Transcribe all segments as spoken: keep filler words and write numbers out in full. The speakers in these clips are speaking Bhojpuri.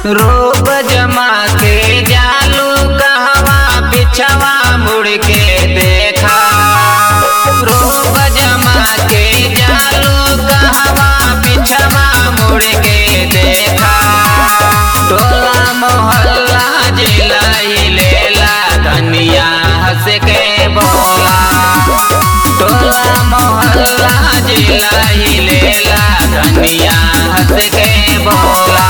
रोब जमा के जालू कहवा पिछवा मुड़ के देखा। रोब जमा के जालू कहवा पिछवा मुड़ के देखा। टोला मोहल्ला जिला लेला धनिया हंस के बोला। टोला मोहल्ला जिला लेला धनिया हंस के बोला।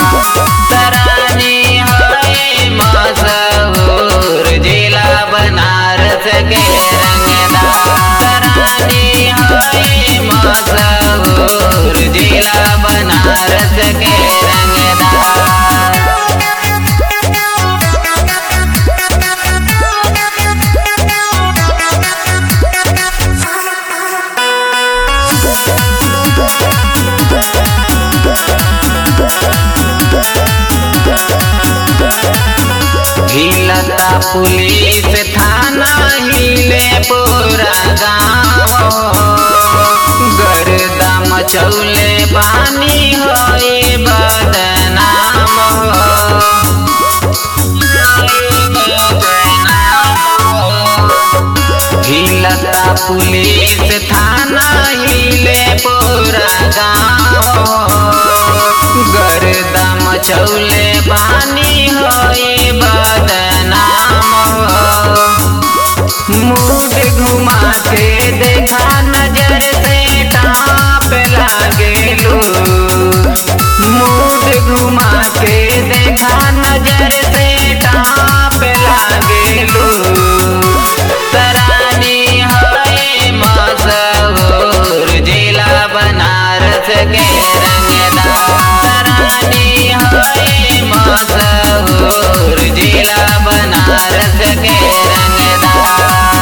तरानी है मशहूर जिला बनारस के रंगदार। तरानी है मशहूर जिला बनारस के रंगदार। हिलता पुलिस थाना हिले पूरा गाँव। गर्दा मचौले बानी होए बदनाम। हिलता पुलिस थाना हिले पूरा गाँव। गर्दा मचौले बानी होए बदनाम। मूड घुमा के देखा नजर से टाँप लागेलू। मूड घुमा के देखा नजर से टाँप लागेलू। तरानी है मशहूर जिला बनारस के रंगदार। तरानी है मशहूर जिला बनारस के रंगदार।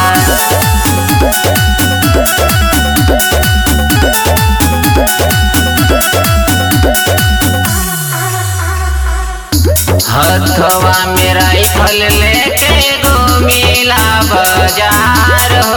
हथवा में राइफल लेके घूमिला बाजार हो।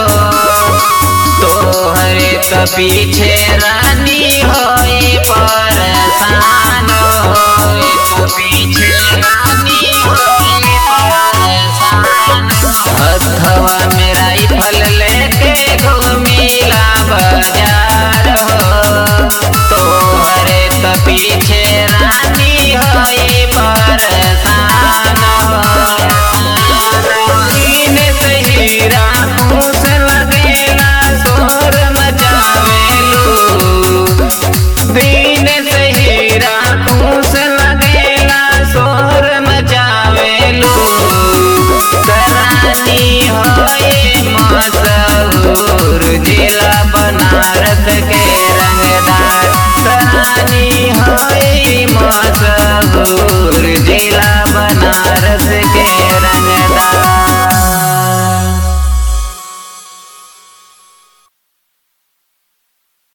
तोहरे तो पीछे रानी होई परेशान हो। तो पीछे रानी होई परेशान। हथवा में राइफल लेके घूमिला बाजार हो। तोहरे तो पीछे रानी होई परेशान हो। दिन से हीरा फूस लगेला शोर मचावेलू। दिन से हीरा फूस लगेला शोर मचावेलू। तरानी होए मशहूर जिला बनारस के